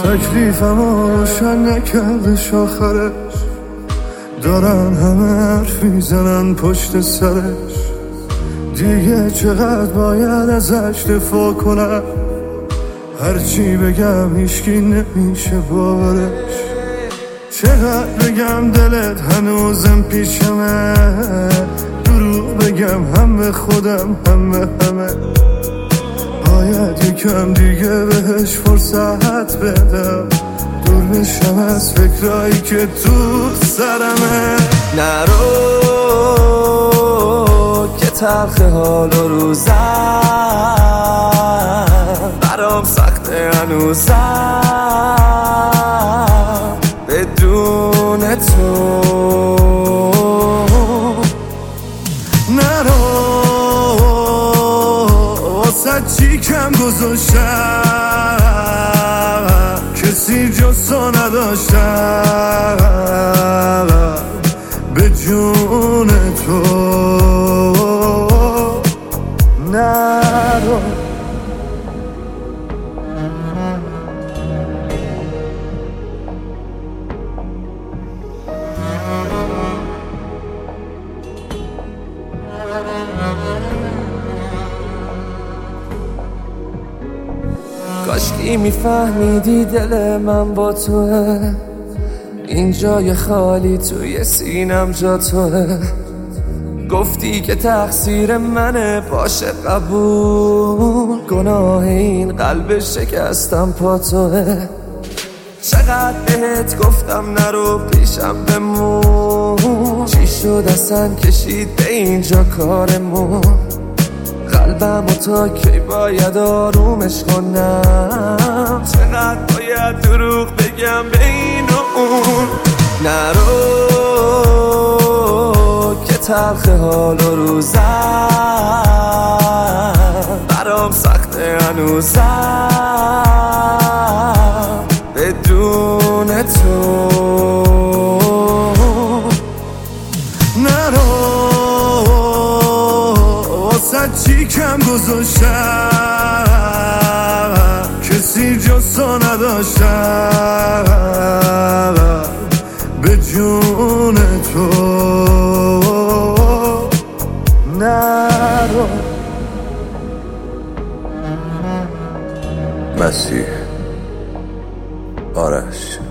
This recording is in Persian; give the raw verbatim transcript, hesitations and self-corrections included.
تکلیفم روشن نکردش آخرش، دارن همه حرف میزنن پشت سرش. دیگه چقدر باید ازش دفاع کنم، هرچی بگم هیچکی نمیشه باورش. چقدر بگم دلت هنوزم پیشمه، دروغ بگم هم به خودم هم به همه. باید یکم دیگه بهش فرصت بدم، دور بشم از فکرایی که تو سرمه. نرو که تلخ حال و روزم برام سخته هنوزم بدون تو. نرو واسه چی کم گذاشتم، کسی جز تو نداشتم به جون تو. نرو کاشکی میفهمیدی دل من با توه، این جای خالی توی سینم جا توه. گفتی که تقصیر منه باشه قبول، گناه این قلب شکستم پا توه. چقدر بهت گفتم نرو پیشم بمون، چی شد اصلا کشید به اینجا کارمون. قلبم و تا کی باید آرومش کنم، چقدر باید دروغ بگم به این و اون. نرو که تلخ حال و روزم برام سخته هنوزم بدون تو. نرو واسه چی کم گذاشتم، کسی جز تو نداشتم به جون تو. نرو مسیح آرش.